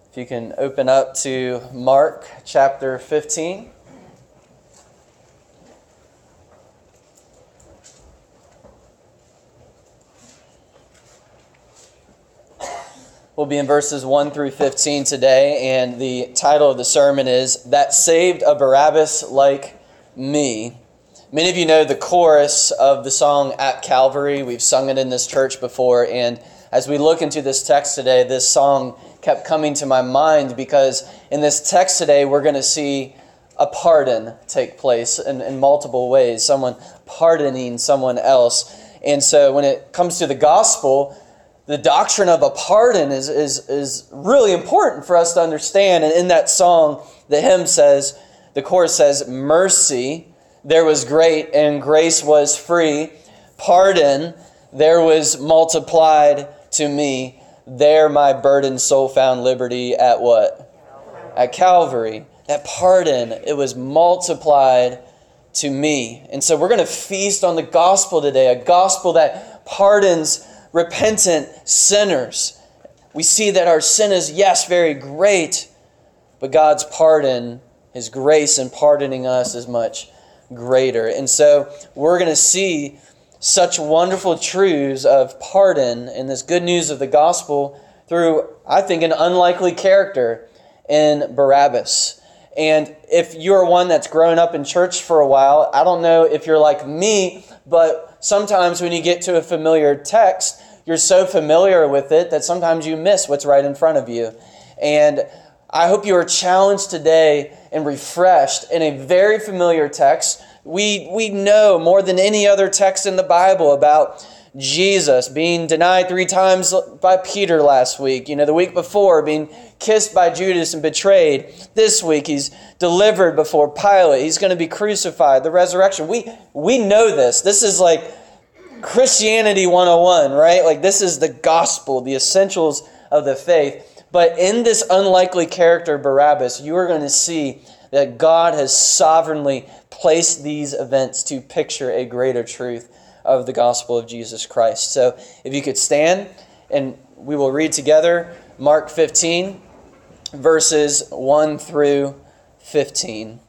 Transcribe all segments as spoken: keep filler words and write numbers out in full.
If you can open up to Mark chapter fifteen. We'll be in verses one through fifteen today, and the title of the sermon is That Saved a Barabbas Like Me. Many of you know the chorus of the song At Calvary. We've sung it in this church before, and as we look into this text today, this song kept coming to my mind because in this text today, we're going to see a pardon take place in, in multiple ways, someone pardoning someone else. And so when it comes to the gospel, the doctrine of a pardon is, is, is really important for us to understand. And in that song, the hymn says, the chorus says, mercy, there was great and grace was free. Pardon, there was multiplied to me. There my burdened soul found liberty at what? At Calvary. That pardon, it was multiplied to me. And so we're going to feast on the gospel today, a gospel that pardons repentant sinners. We see that our sin is, yes, very great, but God's pardon, His grace in pardoning us is much greater. And so we're going to see such wonderful truths of pardon and this good news of the gospel through, I think, an unlikely character in Barabbas. And if you're one that's grown up in church for a while, I don't know if you're like me, but sometimes when you get to a familiar text, you're so familiar with it that sometimes you miss what's right in front of you. And I hope you are challenged today and refreshed in a very familiar text. We we know more than any other text in the Bible about Jesus being denied three times by Peter last week. You know, the week before, being kissed by Judas and betrayed. This week, He's delivered before Pilate. He's going to be crucified. The resurrection. We, we know this. This is like Christianity one oh one, right? Like this is the gospel, the essentials of the faith. But in this unlikely character, Barabbas, you are going to see that God has sovereignly placed these events to picture a greater truth of the gospel of Jesus Christ. So if you could stand, and we will read together Mark fifteen, verses one through fifteen.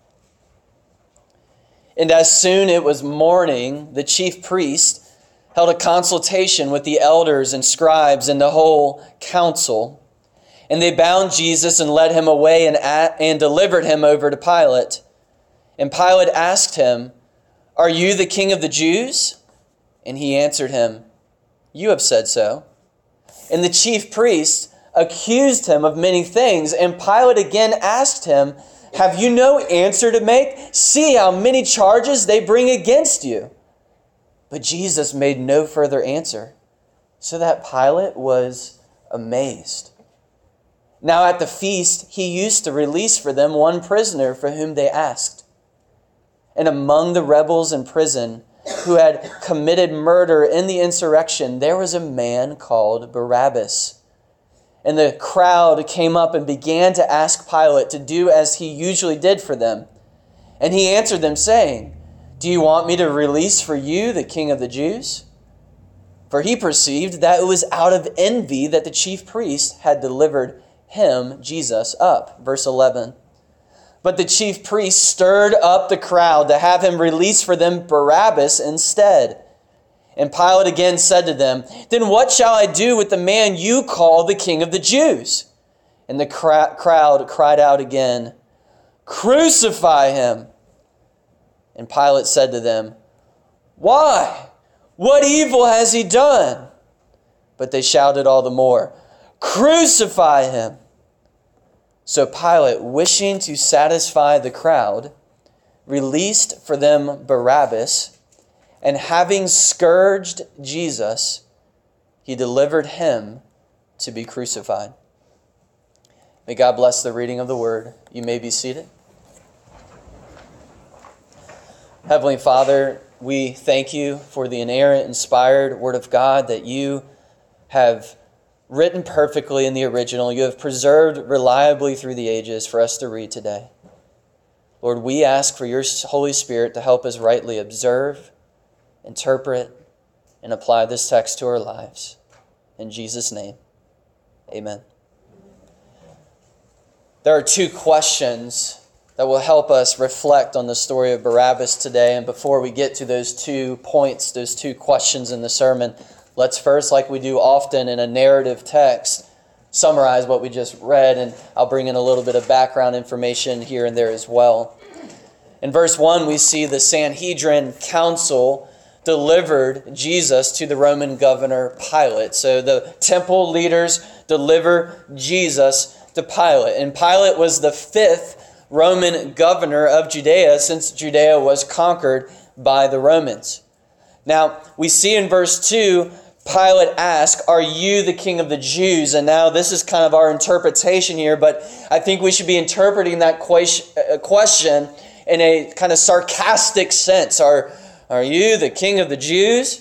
And as soon it was morning, the chief priest held a consultation with the elders and scribes and the whole council. And they bound Jesus and led him away and, and delivered him over to Pilate. And Pilate asked him, "Are you the king of the Jews?" And he answered him, "You have said so." And the chief priest accused him of many things. And Pilate again asked him, "Have you no answer to make? See how many charges they bring against you." But Jesus made no further answer, so that Pilate was amazed. Now at the feast, he used to release for them one prisoner for whom they asked. And among the rebels in prison who had committed murder in the insurrection, there was a man called Barabbas. And the crowd came up and began to ask Pilate to do as he usually did for them. And he answered them, saying, "Do you want me to release for you the king of the Jews?" For he perceived that it was out of envy that the chief priest had delivered him, Jesus, up. Verse eleven. But the chief priest stirred up the crowd to have him release for them Barabbas instead. And Pilate again said to them, "Then what shall I do with the man you call the king of the Jews?" And the cra- crowd cried out again, "Crucify him!" And Pilate said to them, "Why? What evil has he done?" But they shouted all the more, "Crucify him!" So Pilate, wishing to satisfy the crowd, released for them Barabbas, and having scourged Jesus, he delivered him to be crucified. May God bless the reading of the word. You may be seated. Heavenly Father, we thank you for the inerrant, inspired word of God that you have written perfectly in the original. You have preserved reliably through the ages for us to read today. Lord, we ask for your Holy Spirit to help us rightly observe, interpret, and apply this text to our lives. In Jesus' name, amen. There are two questions that will help us reflect on the story of Barabbas today. And before we get to those two points, those two questions in the sermon, let's first, like we do often in a narrative text, summarize what we just read, and I'll bring in a little bit of background information here and there as well. In verse one, we see the Sanhedrin council delivered Jesus to the Roman governor Pilate. So the temple leaders deliver Jesus to Pilate. And Pilate was the fifth Roman governor of Judea since Judea was conquered by the Romans. Now, we see in verse two, Pilate asked, "Are you the king of the Jews?" And now this is kind of our interpretation here, but I think we should be interpreting that question in a kind of sarcastic sense. Are, are you the king of the Jews?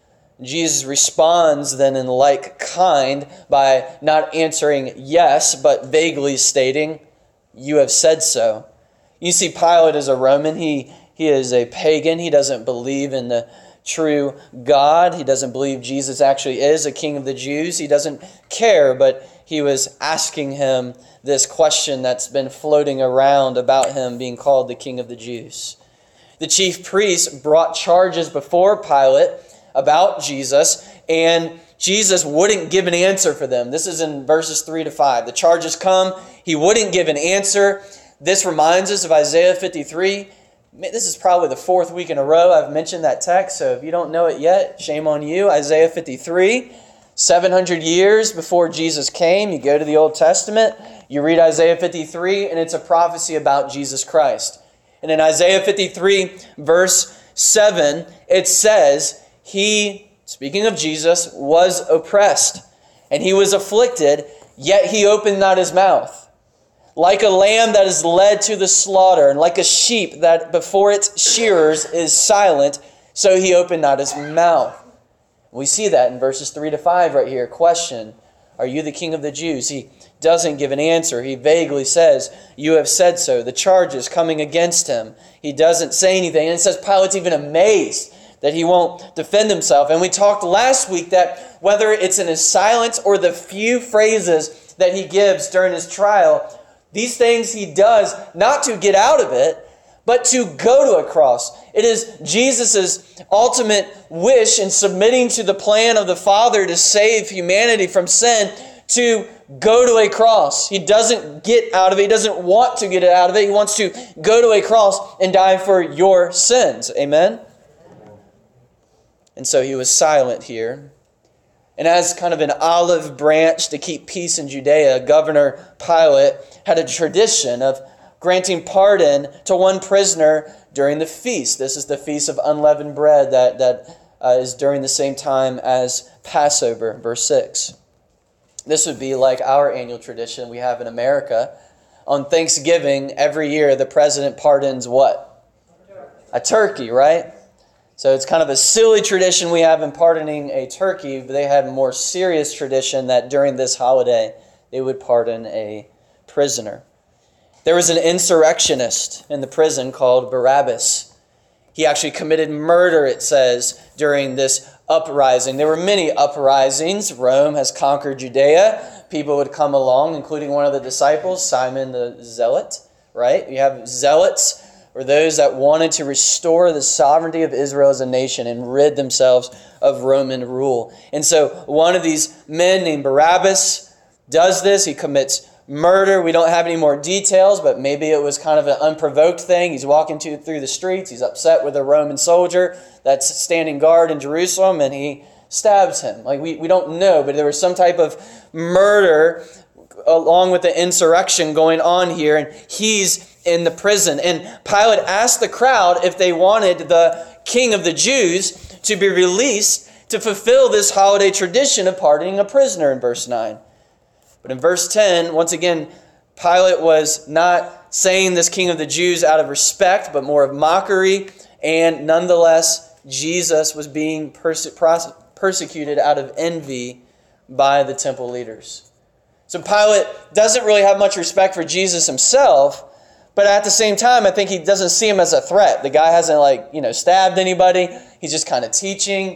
Jesus responds then in like kind by not answering yes, but vaguely stating, "You have said so." You see, Pilate is a Roman. He, he is a pagan. He doesn't believe in the true God. He doesn't believe Jesus actually is a king of the Jews. He doesn't care, but he was asking him this question that's been floating around about him being called the king of the Jews. The chief priests brought charges before Pilate about Jesus, and Jesus wouldn't give an answer for them. This is in verses three to five. The charges come. He wouldn't give an answer. This reminds us of Isaiah fifty-three. This is probably the fourth week in a row I've mentioned that text, so if you don't know it yet, shame on you. Isaiah fifty-three, seven hundred years before Jesus came, you go to the Old Testament, you read Isaiah fifty-three, and it's a prophecy about Jesus Christ. And in Isaiah fifty-three, verse seven, it says, He, speaking of Jesus, was oppressed, and He was afflicted, yet He opened not His mouth. Like a lamb that is led to the slaughter, and like a sheep that before its shearers is silent, so He opened not His mouth. We see that in verses three to five right here. Question, are you the king of the Jews? He doesn't give an answer. He vaguely says, you have said so. The charges coming against Him. He doesn't say anything. And it says Pilate's even amazed that he won't defend himself. And we talked last week that whether it's in his silence or the few phrases that he gives during his trial, these things he does not to get out of it, but to go to a cross. It is Jesus' ultimate wish in submitting to the plan of the Father to save humanity from sin to go to a cross. He doesn't get out of it. He doesn't want to get out of it. He wants to go to a cross and die for your sins. Amen? And so he was silent here. And as kind of an olive branch to keep peace in Judea, Governor Pilate had a tradition of granting pardon to one prisoner during the feast. This is the Feast of Unleavened Bread that, that uh, is during the same time as Passover, verse six. This would be like our annual tradition we have in America. On Thanksgiving, every year, the president pardons what? A turkey, right? So it's kind of a silly tradition we have in pardoning a turkey, but they had a more serious tradition that during this holiday, they would pardon a prisoner. There was an insurrectionist in the prison called Barabbas. He actually committed murder, it says, during this uprising. There were many uprisings. Rome has conquered Judea. People would come along, including one of the disciples, Simon the Zealot, right? You have zealots, or those that wanted to restore the sovereignty of Israel as a nation and rid themselves of Roman rule. And so one of these men named Barabbas does this. He commits murder. We don't have any more details, but maybe it was kind of an unprovoked thing. He's walking to, through the streets. He's upset with a Roman soldier that's standing guard in Jerusalem, and he stabs him. Like we, we don't know, but there was some type of murder along with the insurrection going on here, and he's in the prison. And Pilate asked the crowd if they wanted the king of the Jews to be released to fulfill this holiday tradition of pardoning a prisoner in verse nine. But in verse ten, once again, Pilate was not saying this king of the Jews out of respect, but more of mockery. And nonetheless, Jesus was being perse- prose- persecuted out of envy by the temple leaders. So Pilate doesn't really have much respect for Jesus himself, but at the same time, I think he doesn't see him as a threat. The guy hasn't, like, you know, stabbed anybody. He's just kind of teaching.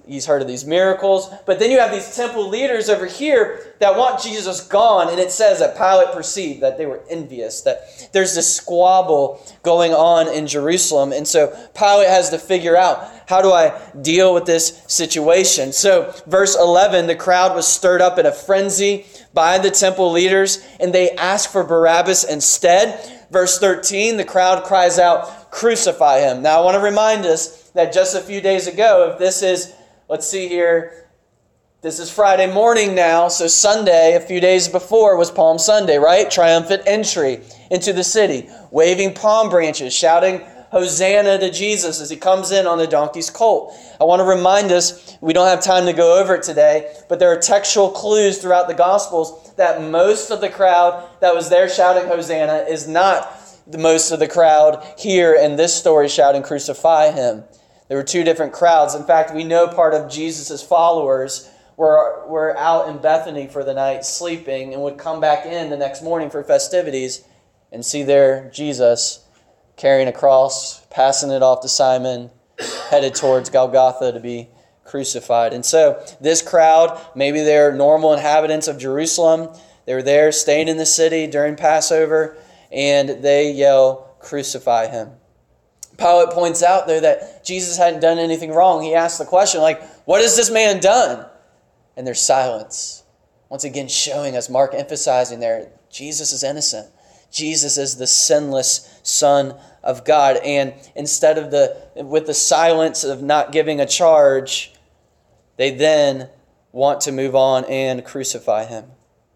he's heard of these miracles. But then you have these temple leaders over here that want Jesus gone. And it says that Pilate perceived that they were envious, that there's this squabble going on in Jerusalem. And so Pilate has to figure out, how do I deal with this situation? So verse eleven, the crowd was stirred up in a frenzy by the temple leaders, and they asked for Barabbas instead. Verse thirteen, the crowd cries out, "Crucify him." Now I want to remind us that just a few days ago, if this is, let's see here, this is Friday morning now, so Sunday, a few days before, was Palm Sunday, right? Triumphant entry into the city, waving palm branches, shouting Hosanna to Jesus as he comes in on the donkey's colt. I want to remind us, we don't have time to go over it today, but there are textual clues throughout the Gospels that most of the crowd that was there shouting Hosanna is not the most of the crowd here in this story shouting crucify him. There were two different crowds. In fact, we know part of Jesus' followers were, were out in Bethany for the night sleeping and would come back in the next morning for festivities and see there Jesus carrying a cross, passing it off to Simon, headed towards Golgotha to be crucified. And so this crowd, maybe they're normal inhabitants of Jerusalem. They were there staying in the city during Passover, and they yell, "Crucify him." Pilate points out, though, that Jesus hadn't done anything wrong. He asks the question, like, what has this man done? And there's silence. Once again, showing us, Mark emphasizing there, Jesus is innocent. Jesus is the sinless Son of God. And instead of the, with the silence of not giving a charge, they then want to move on and crucify him.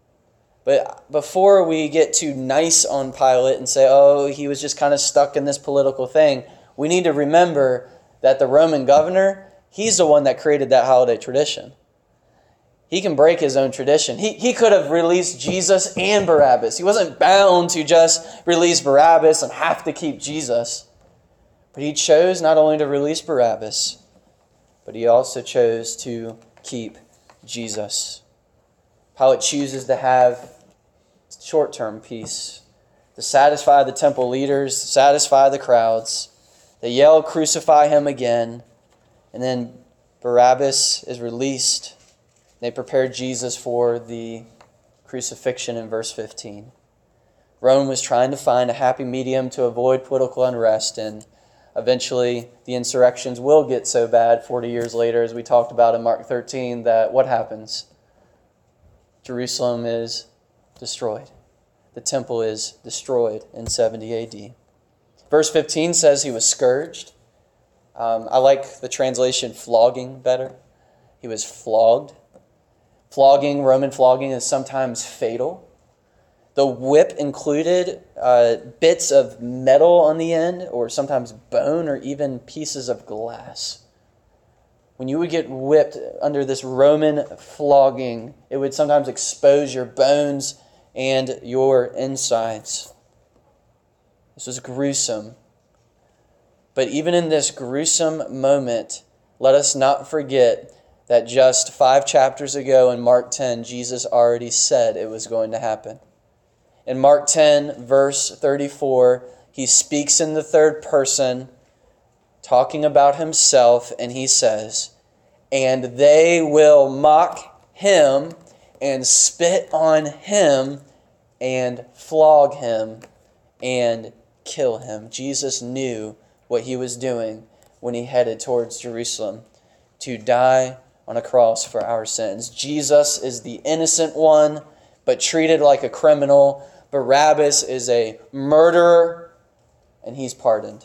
But before we get too nice on Pilate and say, oh, he was just kind of stuck in this political thing, we need to remember that the Roman governor, he's the one that created that holiday tradition. He can break his own tradition. He, he could have released Jesus and Barabbas. He wasn't bound to just release Barabbas and have to keep Jesus. But he chose not only to release Barabbas, but he also chose to keep Jesus. Pilate chooses to have short-term peace, to satisfy the temple leaders, satisfy the crowds. They yell, "Crucify him" again. And then Barabbas is released. They prepare Jesus for the crucifixion in verse fifteen. Rome was trying to find a happy medium to avoid political unrest, and eventually the insurrections will get so bad forty years later, as we talked about in Mark thirteen, that what happens? Jerusalem is destroyed. The temple is destroyed in seventy A D. Verse fifteen says he was scourged. Um, I like the translation flogging better. He was flogged. Flogging, Roman flogging, is sometimes fatal. The whip included uh, bits of metal on the end, or sometimes bone, or even pieces of glass. When you would get whipped under this Roman flogging, it would sometimes expose your bones and your insides. This was gruesome. But even in this gruesome moment, let us not forget that just five chapters ago in Mark ten, Jesus already said it was going to happen. In Mark ten, verse thirty-four, he speaks in the third person, talking about himself, and he says, "And they will mock him and spit on him and flog him and kill him." Jesus knew what he was doing when he headed towards Jerusalem to die on a cross for our sins. Jesus is the innocent one, but treated like a criminal. Barabbas is a murderer, and he's pardoned.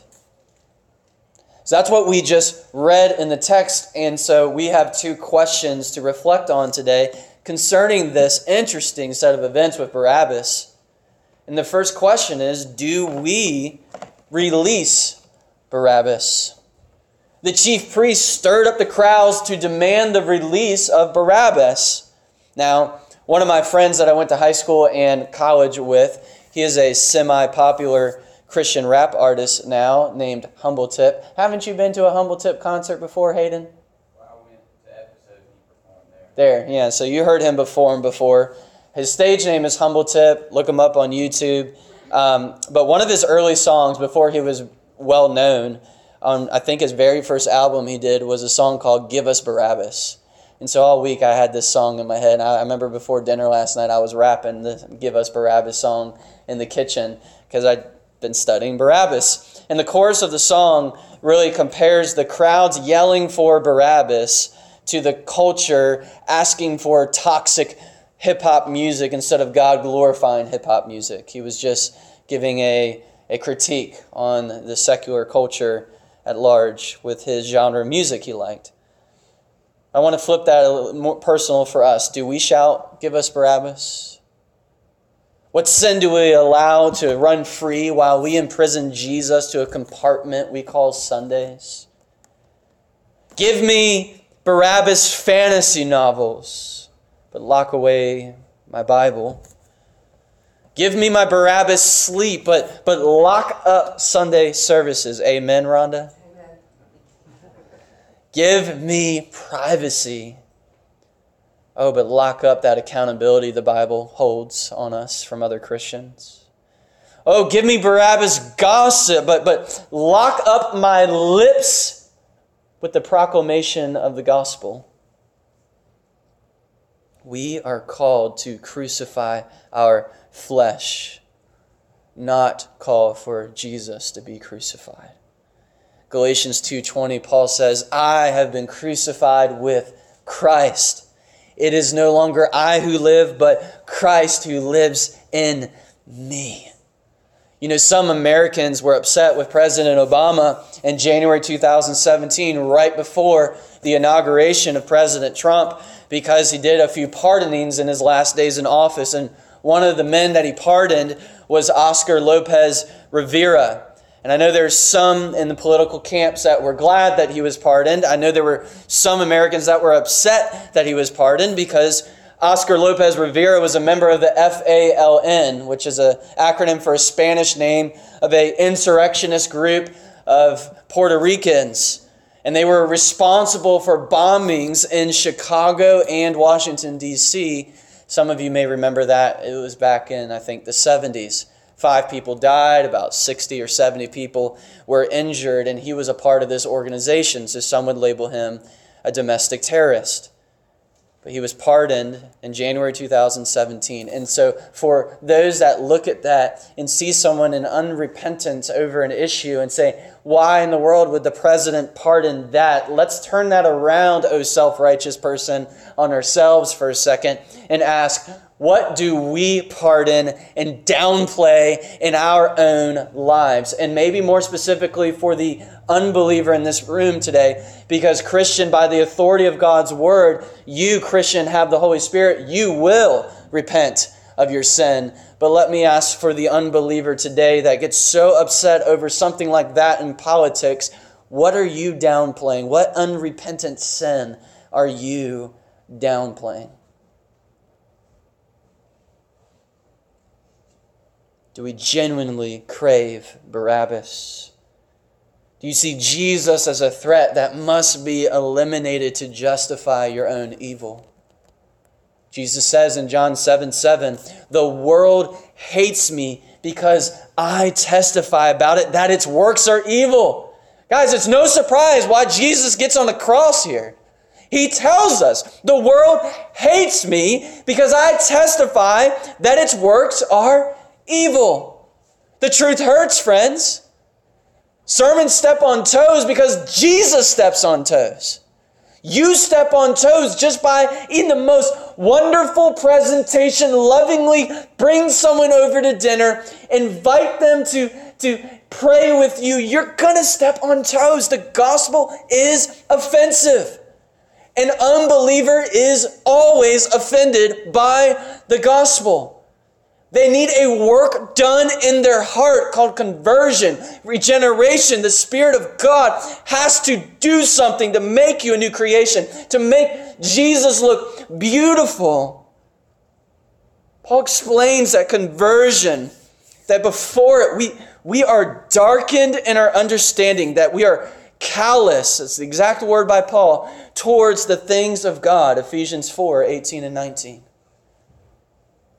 So that's what we just read in the text, and so we have two questions to reflect on today concerning this interesting set of events with Barabbas. And the first question is, do we release Barabbas? The chief priest stirred up the crowds to demand the release of Barabbas. Now, one of my friends that I went to high school and college with, he is a semi-popular Christian rap artist now named Humble Tip. Haven't you been to a Humble Tip concert before, Hayden? Well, I went to episode he performed there. There, yeah, so you heard him perform before. His stage name is Humble Tip. Look him up on YouTube. Um, but one of his early songs, before he was well known, on, I think his very first album he did was a song called Give Us Barabbas. And so all week I had this song in my head. And I remember before dinner last night I was rapping the Give Us Barabbas song in the kitchen because I'd been studying Barabbas. And the chorus of the song really compares the crowds yelling for Barabbas to the culture asking for toxic hip-hop music instead of God glorifying hip-hop music. He was just giving a, a critique on the secular culture at large with his genre of music he liked. I want to flip that a little more personal for us. Do we shout, "Give us Barabbas"? What sin do we allow to run free while we imprison Jesus to a compartment we call Sundays? Give me Barabbas fantasy novels, but lock away my Bible. Give me my Barabbas sleep, but, but lock up Sunday services. Amen, Rhonda? Amen. Give me privacy. Oh, but lock up that accountability the Bible holds on us from other Christians. Oh, give me Barabbas gossip, but, but lock up my lips with the proclamation of the gospel. We are called to crucify our flesh, not call for Jesus to be crucified. Galatians two twenty, Paul says, I have been crucified with Christ. It is no longer I who live, but Christ who lives in me. You know, some Americans were upset with President Obama in January two thousand seventeen, right before the inauguration of President Trump, because he did a few pardonings in his last days in office. And one of the men that he pardoned was Oscar Lopez Rivera. And I know there's some in the political camps that were glad that he was pardoned. I know there were some Americans that were upset that he was pardoned because Oscar Lopez Rivera was a member of the F A L N, which is an acronym for a Spanish name of an insurrectionist group of Puerto Ricans. And they were responsible for bombings in Chicago and Washington, D C Some of you may remember that. It was back in, I think, the seventies. Five people died, about sixty or seventy people were injured, and he was a part of this organization, so some would label him a domestic terrorist. But he was pardoned in January two thousand seventeen. And so for those that look at that and see someone in unrepentance over an issue and say, why in the world would the president pardon that? Let's turn that around, O self-righteous person, on ourselves for a second and ask, what do we pardon and downplay in our own lives? And maybe more specifically for the unbeliever in this room today, because Christian, by the authority of God's word, you, Christian, have the Holy Spirit. You will repent of your sin. But let me ask for the unbeliever today that gets so upset over something like that in politics, what are you downplaying? What unrepentant sin are you downplaying? Do we genuinely crave Barabbas? Do you see Jesus as a threat that must be eliminated to justify your own evil? Jesus says in John seven seven, the world hates me because I testify about it that its works are evil. Guys, it's no surprise why Jesus gets on the cross here. He tells us the world hates me because I testify that its works are evil. The truth hurts, friends. Sermons step on toes because Jesus steps on toes. You step on toes just by, in the most wonderful presentation, lovingly bring someone over to dinner, invite them to, to pray with you. You're going to step on toes. The gospel is offensive. An unbeliever is always offended by the gospel. They need a work done in their heart called conversion, regeneration. The Spirit of God has to do something to make you a new creation, to make Jesus look beautiful. Paul explains that conversion, that before it, we, we are darkened in our understanding, that we are callous, that's the exact word by Paul, towards the things of God, Ephesians four eighteen and nineteen.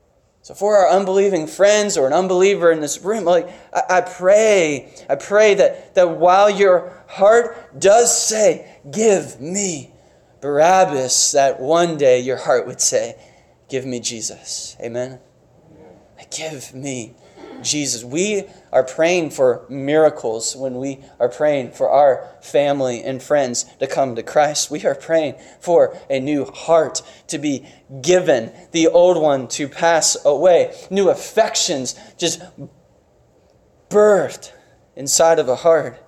So for our unbelieving friends or an unbeliever in this room, like I, I pray, I pray that, that while your heart does say, give me Barabbas, that one day your heart would say, give me Jesus. Amen? Give me Jesus. We are praying for miracles when we are praying for our family and friends to come to Christ. We are praying for a new heart to be given, the old one to pass away, new affections just birthed inside of a heart.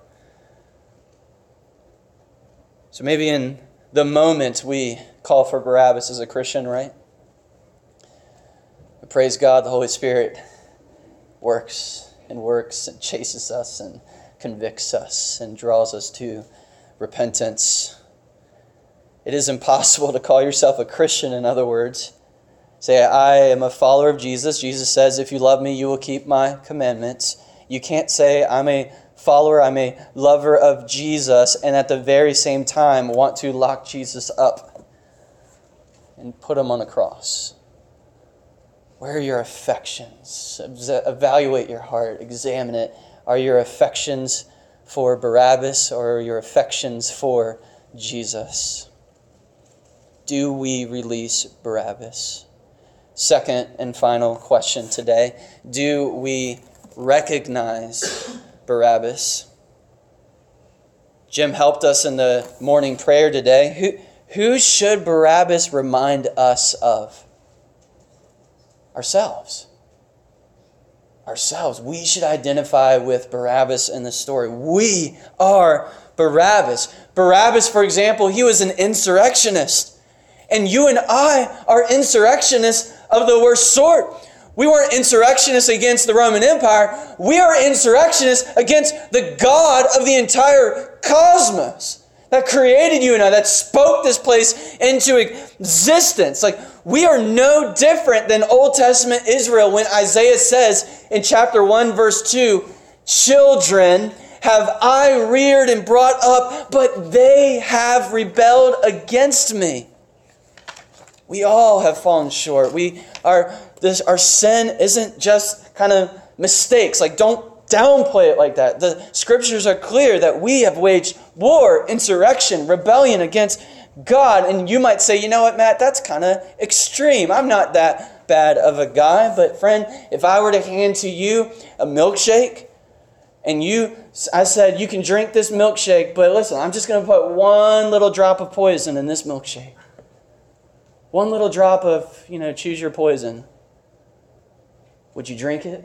So maybe in the moment we call for Barabbas as a Christian, right? But praise God, the Holy Spirit works and works and chases us and convicts us and draws us to repentance. It is impossible to call yourself a Christian, in other words. Say, I am a follower of Jesus. Jesus says, if you love me, you will keep my commandments. You can't say, I'm a follower, I'm a lover of Jesus, and at the very same time want to lock Jesus up and put him on the cross. Where are your affections? Evaluate your heart. Examine it. Are your affections for Barabbas or are your affections for Jesus? Do we release Barabbas? Second and final question today. Do we recognize Barabbas? Jim helped us in the morning prayer today. Who, who should Barabbas remind us of? Ourselves. Ourselves. We should identify with Barabbas in the story. We are Barabbas. Barabbas, for example, he was an insurrectionist. And you and I are insurrectionists of the worst sort. We weren't insurrectionists against the Roman Empire. We are insurrectionists against the God of the entire cosmos that created you and I, that spoke this place into existence. Like, we are no different than Old Testament Israel when Isaiah says in chapter one, verse two, children have I reared and brought up, but they have rebelled against me. We all have fallen short. We are this our sin isn't just kind of mistakes. Like, don't downplay it like that. The scriptures are clear that we have waged war, insurrection, rebellion against God. And you might say, you know what, Matt, that's kind of extreme. I'm not that bad of a guy. But friend, if I were to hand to you a milkshake and you, I said, you can drink this milkshake, but listen, I'm just going to put one little drop of poison in this milkshake. One little drop of, you know, choose your poison. Would you drink it?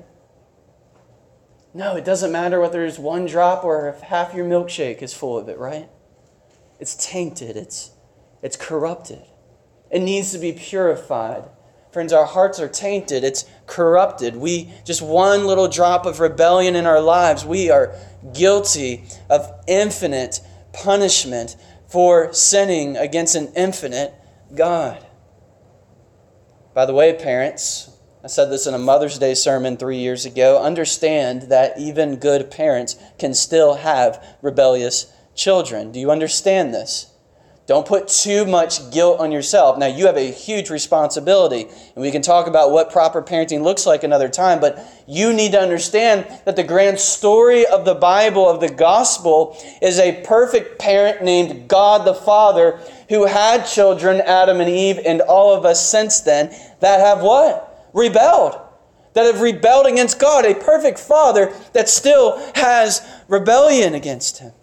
No, it doesn't matter whether it's one drop or if half your milkshake is full of it, right? It's tainted. It's, it's corrupted. It needs to be purified. Friends, our hearts are tainted. It's corrupted. We, just one little drop of rebellion in our lives, we are guilty of infinite punishment for sinning against an infinite God. By the way, parents, I said this in a Mother's Day sermon three years ago. Understand that even good parents can still have rebellious children. Do you understand this? Don't put too much guilt on yourself. Now, you have a huge responsibility, and we can talk about what proper parenting looks like another time, but you need to understand that the grand story of the Bible, of the gospel, is a perfect parent named God the Father who had children, Adam and Eve, and all of us since then, that have what? Rebelled, that have rebelled against God, a perfect Father that still has rebellion against Him.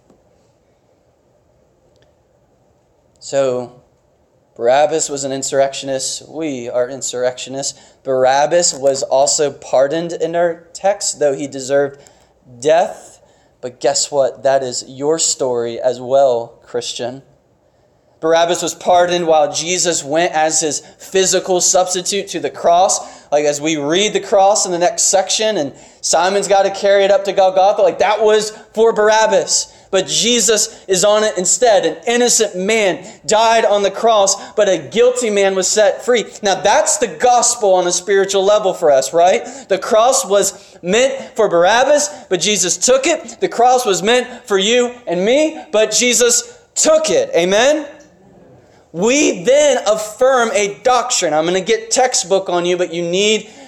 So, Barabbas was an insurrectionist. We are insurrectionists. Barabbas was also pardoned in our text, though he deserved death. But guess what? That is your story as well, Christian. Barabbas was pardoned while Jesus went as his physical substitute to the cross. Like, as we read the cross in the next section, and Simon's got to carry it up to Golgotha, like that was for Barabbas. But Jesus is on it instead. An innocent man died on the cross, but a guilty man was set free. Now that's the gospel on a spiritual level for us, right? The cross was meant for Barabbas, but Jesus took it. The cross was meant for you and me, but Jesus took it. Amen? We then affirm a doctrine. I'm going to get textbook on you, but you need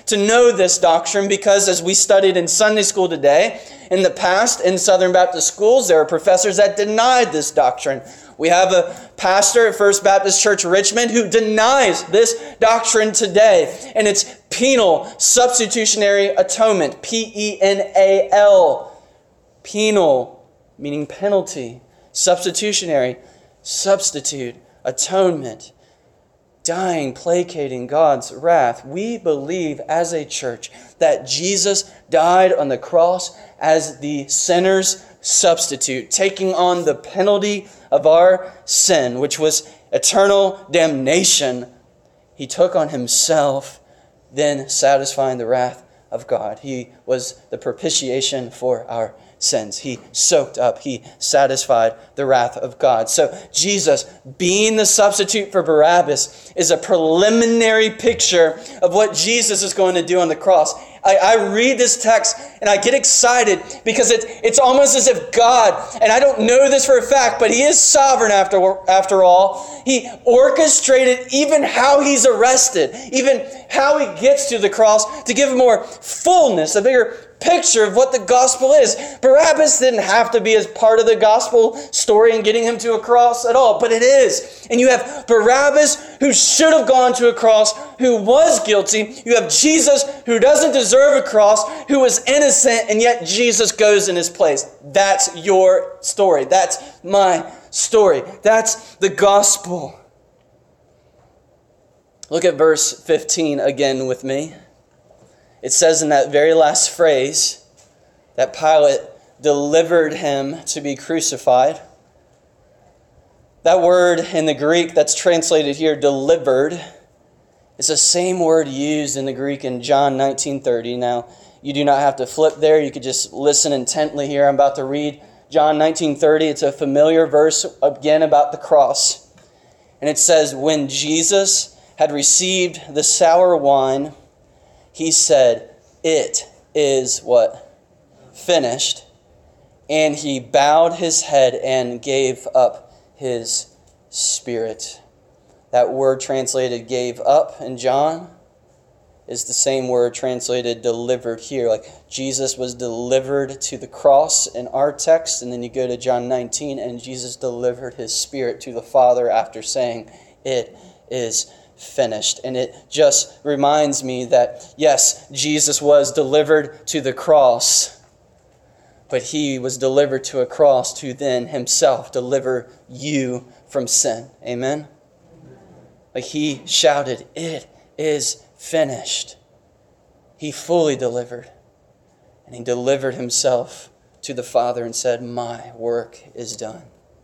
to know this doctrine because, as we studied in Sunday school today, in the past in Southern Baptist schools, there are professors that denied this doctrine. We have a pastor at First Baptist Church Richmond who denies this doctrine today, and it's penal substitutionary atonement, P E N A L. Penal, meaning penalty. Substitutionary, substitute, atonement. Dying, placating God's wrath. We believe as a church that Jesus died on the cross as the sinner's substitute, taking on the penalty of our sin, which was eternal damnation. He took on himself, then satisfying the wrath of God. He was the propitiation for our sins. He soaked up, he satisfied the wrath of God. So Jesus, being the substitute for Barabbas, is a preliminary picture of what Jesus is going to do on the cross. I, I read this text and I get excited because it, it's almost as if God, and I don't know this for a fact, but he is sovereign after, after all. He orchestrated even how he's arrested, even how he gets to the cross to give more fullness, a bigger picture of what the gospel is. Barabbas didn't have to be as part of the gospel story in getting him to a cross at all, but it is. And you have Barabbas who should have gone to a cross, who was guilty. You have Jesus who doesn't deserve a cross, who was innocent, and yet Jesus goes in his place. That's your story. That's my story. That's the gospel. Look at verse fifteen again with me. It says in that very last phrase that Pilate delivered him to be crucified. That word in the Greek that's translated here, delivered, is the same word used in the Greek in John nineteen thirty. Now, you do not have to flip there. You could just listen intently here. I'm about to read John nineteen thirty. It's a familiar verse, again, about the cross. And it says, when Jesus had received the sour wine, he said, it is what? Finished. And he bowed his head and gave up his spirit. That word translated gave up in John is the same word translated delivered here. Like Jesus was delivered to the cross in our text. And then you go to John nineteen and Jesus delivered his spirit to the Father after saying, it is finished. And it just reminds me that, yes, Jesus was delivered to the cross, but he was delivered to a cross to then himself deliver you from sin. Amen? Like he shouted, it is finished. He fully delivered. And he delivered himself to the Father and said, my work is done.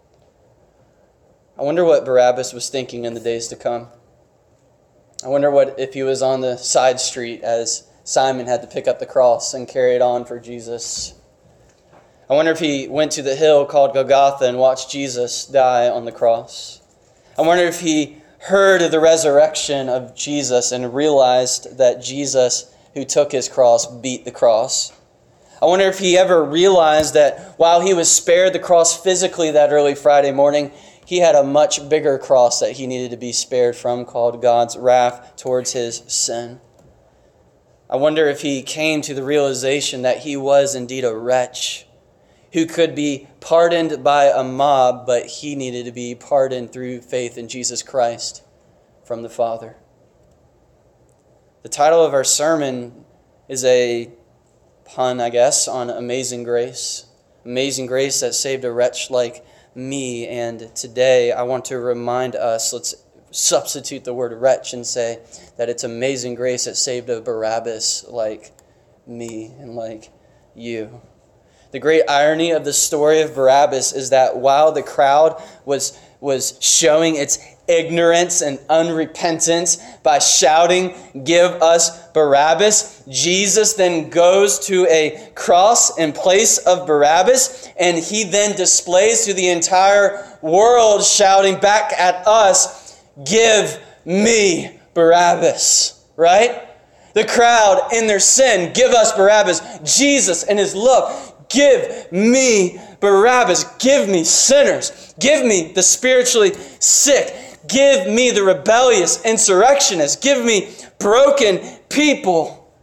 I wonder what Barabbas was thinking in the days to come. I wonder what if he was on the side street as Simon had to pick up the cross and carry it on for Jesus. I wonder if he went to the hill called Golgotha and watched Jesus die on the cross. I wonder if he heard of the resurrection of Jesus and realized that Jesus, who took his cross, beat the cross. I wonder if he ever realized that while he was spared the cross physically that early Friday morning, he had a much bigger cross that he needed to be spared from called God's wrath towards his sin. I wonder if he came to the realization that he was indeed a wretch who could be pardoned by a mob, but he needed to be pardoned through faith in Jesus Christ from the Father. The title of our sermon is a pun, I guess, on Amazing Grace. Amazing grace that saved a wretch like me. And today I want to remind us, let's substitute the word wretch and say that it's amazing grace that saved a Barabbas like me and like you. The great irony of the story of Barabbas is that while the crowd was, was showing its ignorance and unrepentance by shouting, give us Barabbas, Jesus then goes to a cross in place of Barabbas, and he then displays to the entire world, shouting back at us, give me Barabbas, right? The crowd in their sin, give us Barabbas. Jesus in his love, give me Barabbas. Give me sinners. Give me the spiritually sick. Give me the rebellious insurrectionists. Give me broken people.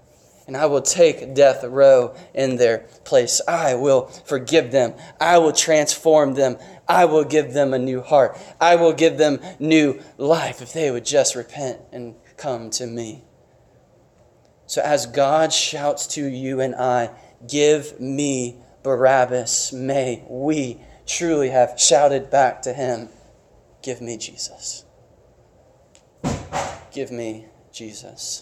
and I will take death row in their place. I will forgive them. I will transform them. I will give them a new heart. I will give them new life if they would just repent and come to me. So as God shouts to you and I, give me Barabbas, may we truly have shouted back to him, give me Jesus. Give me Jesus.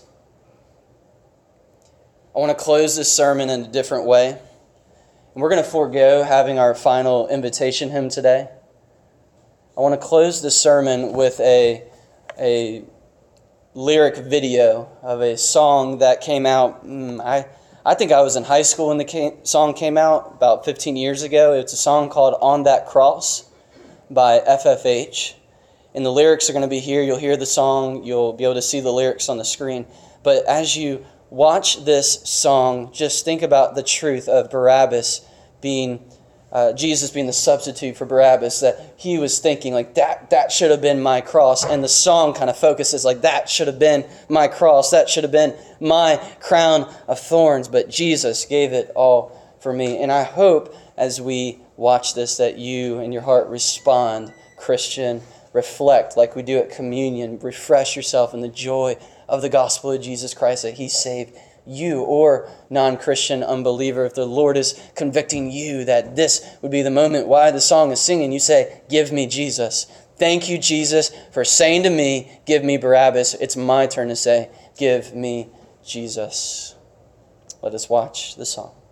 I want to close this sermon in a different way. And we're going to forego having our final invitation hymn today. I want to close the sermon with a, a lyric video of a song that came out. I, I think I was in high school when the came, song came out about fifteen years ago. It's a song called On That Cross by F F H. And the lyrics are going to be here. You'll hear the song. You'll be able to see the lyrics on the screen. But as you watch this song, just think about the truth of Barabbas being, uh, Jesus being the substitute for Barabbas, that he was thinking like that, that should have been my cross. And the song kind of focuses like that should have been my cross. That should have been my crown of thorns. But Jesus gave it all for me. And I hope as we watch this that you in your heart respond, Christian, reflect like we do at communion, refresh yourself in the joy of the gospel of Jesus Christ, that he saved you, or non-Christian unbeliever. If the Lord is convicting you that this would be the moment why the song is singing, you say, give me Jesus. Thank you, Jesus, for saying to me, give me Barabbas. It's my turn to say, give me Jesus. Let us watch the song.